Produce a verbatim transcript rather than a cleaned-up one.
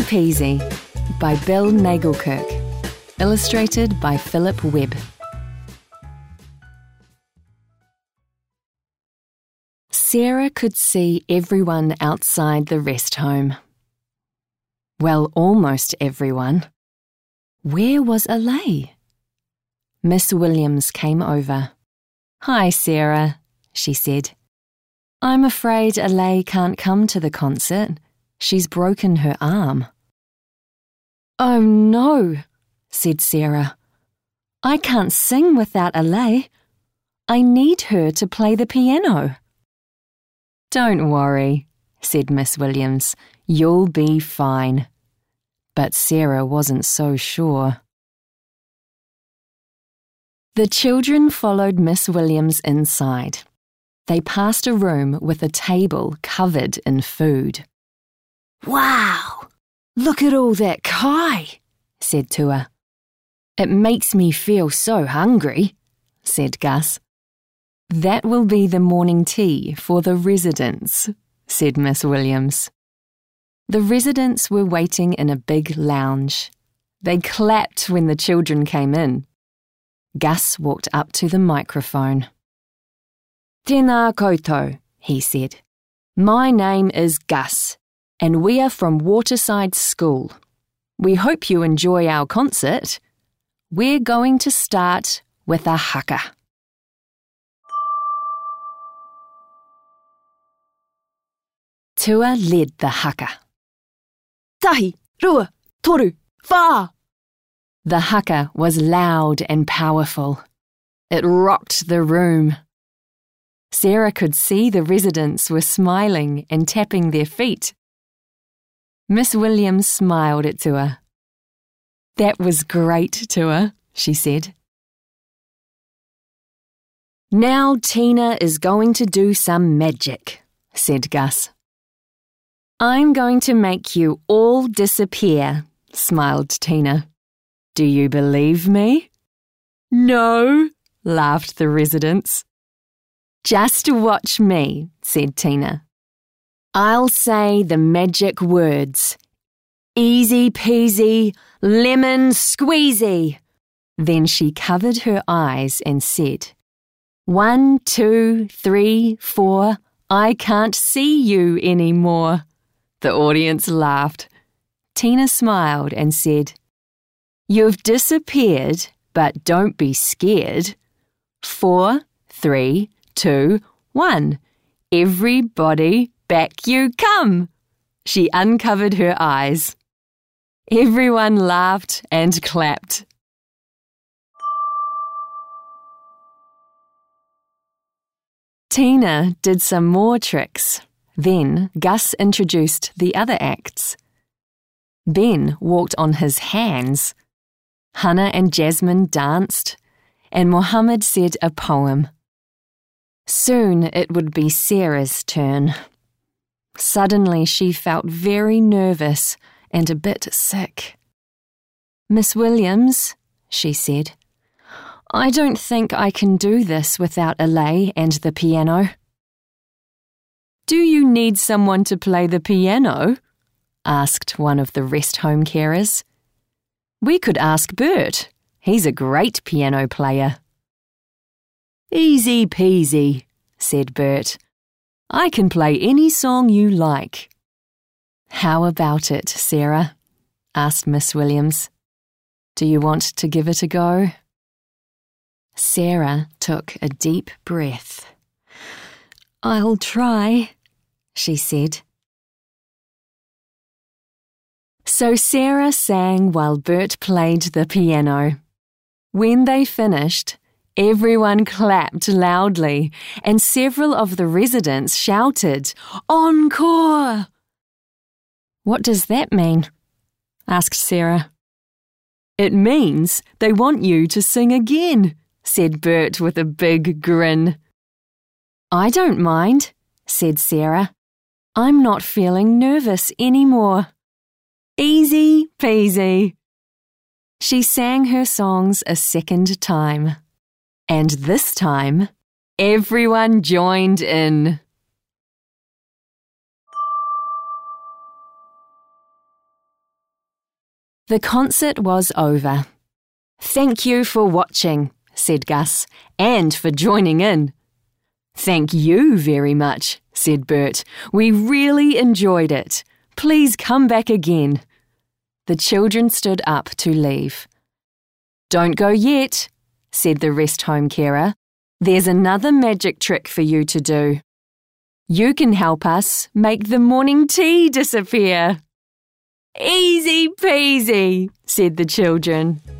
Easy Peasy by Bill Nagelkirk. Illustrated by Philip Webb. Sarah could see everyone outside the rest home. Well, almost everyone. Where was Alay? Miss Williams came over. "Hi, Sarah," she said. "I'm afraid Alay can't come to the concert. She's broken her arm." "Oh no," said Sarah. "I can't sing without Alay. I need her to play the piano." "Don't worry," said Miss Williams. "You'll be fine." But Sarah wasn't so sure. The children followed Miss Williams inside. They passed a room with a table covered in food. "Wow! Look at all that kai," said Tua. "It makes me feel so hungry," said Gus. "That will be the morning tea for the residents," said Miss Williams. The residents were waiting in a big lounge. They clapped when the children came in. Gus walked up to the microphone. "Tēnā koutou," he said. "My name is Gus, and we are from Waterside School. We hope you enjoy our concert. We're going to start with a haka." Tua led the haka. "Tahi, rua, toru, whā." The haka was loud and powerful. It rocked the room. Sarah could see the residents were smiling and tapping their feet. Miss Williams smiled at Tua. "That was great, Tua," she said. "Now Tina is going to do some magic," said Gus. "I'm going to make you all disappear," smiled Tina. "Do you believe me?" "No," laughed the residents. "Just watch me," said Tina. "I'll say the magic words. Easy peasy, lemon squeezy." Then she covered her eyes and said, "One, two, three, four, I can't see you anymore." The audience laughed. Tina smiled and said, "You've disappeared, but don't be scared. Four, three, two, one. Everybody back you come." She uncovered her eyes. Everyone laughed and clapped. Tina did some more tricks. Then Gus introduced the other acts. Ben walked on his hands. Hannah and Jasmine danced, and Mohammed said a poem. Soon it would be Sarah's turn. Suddenly she felt very nervous and a bit sick. "Miss Williams," she said, "I don't think I can do this without Alay and the piano." "Do you need someone to play the piano?" asked one of the rest home carers. "We could ask Bert. He's a great piano player." "Easy peasy," said Bert. "I can play any song you like." "How about it, Sarah?" asked Miss Williams. "Do you want to give it a go?" Sarah took a deep breath. "I'll try," she said. So Sarah sang while Bert played the piano. When they finished, everyone clapped loudly, and several of the residents shouted, "Encore!" "What does that mean?" asked Sarah. "It means they want you to sing again," said Bert with a big grin. "I don't mind," said Sarah. "I'm not feeling nervous anymore." Easy peasy. She sang her songs a second time, and this time everyone joined in. The concert was over. "Thank you for watching," said Gus, "and for joining in." "Thank you very much," said Bert. "We really enjoyed it. Please come back again." The children stood up to leave. "Don't go yet," said the rest home carer. "There's another magic trick for you to do. You can help us make the morning tea disappear." "Easy peasy," said the children.